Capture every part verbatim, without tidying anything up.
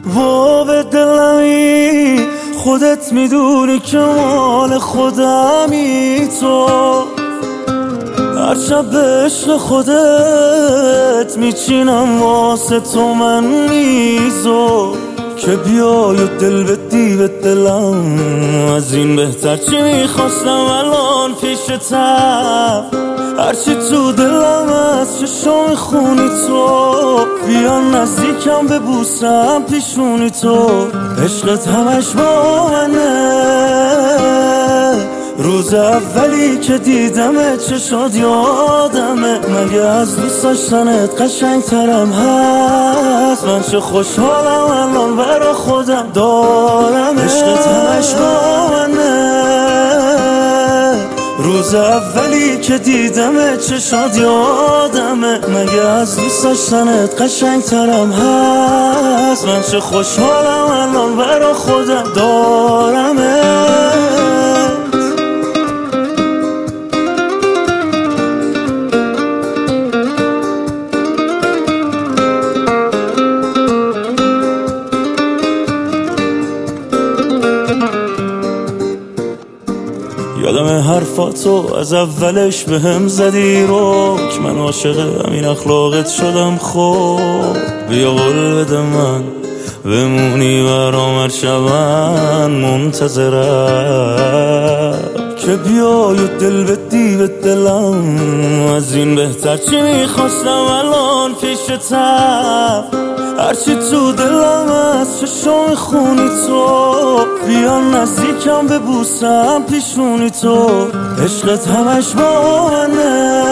و به دلمی خودت میدونی که مال خودمی تو، هر شب به عشق خودت میچینم واسه تو من میزو، که بیای و دل بدی به دلم. از این بهتر چی میخواستم الان پیشتم، هرچی تو دلم از چشم خونی تو، بیا نزدیکم ببوسم پیشونی تو. عشقت همش با منه، روز اولی که دیدمه چشات یادمه، مگه از دوست داشتنت قشنگ ترم هست؟ من چه خوشحالم الان برا خودم دارم. عشقت همش با منه، روز اولی که دیدمه چشات یادمه، مگه از دوست داشتنت قشنگ ترم هست؟ من چه خوشحالم الان برا خودم دارمه. یادم حرفاتو از اولش به هم زدی رو، که من عاشق همین اخلاقت شدم. خب بیا قول بده من بمونی برام هر شبن منتظرم، که بیای و دل بدی به دلم. از این بهتر چی میخواستم الان پیشتم، هرچی تو دلم از چشم خونی تو، بیا نزدیکم ببوسم پیشونی تو. عشقت همش با منه،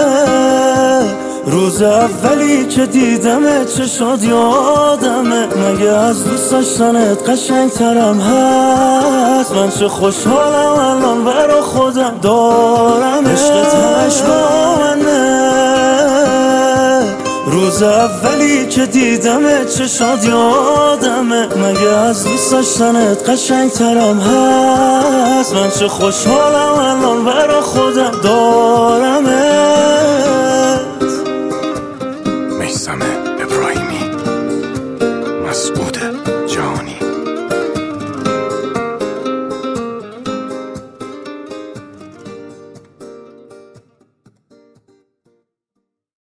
روز اولی که دیدمه چشات یادمه، مگه از دوست داشتنت قشنگ ترم هست؟ من چه خوشحالم الان برا خودم دارم. عشقت همش با منه، روز اولی که دیدمه چشات یادمه، مگه از دوست داشتنت قشنگ ترم هست؟ من چه خوشحالم الان برا خودم دارمه. میثم ابراهیمی مسئول